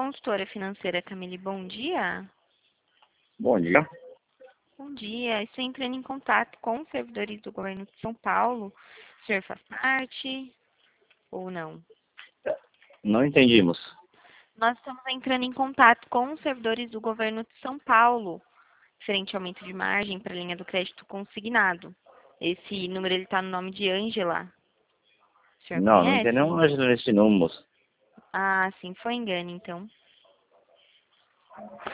consultora financeira Camille, bom dia. Bom dia. Bom dia, estou entrando em contato com os servidores do governo de São Paulo. O senhor faz parte ou não? Não entendimos. Nós estamos entrando em contato com os servidores do governo de São Paulo, referente ao aumento de margem para a linha do crédito consignado. Esse número está no nome de Ângela. O senhor Não entendemos conhece? nesse número. Ah, sim, foi engano, então.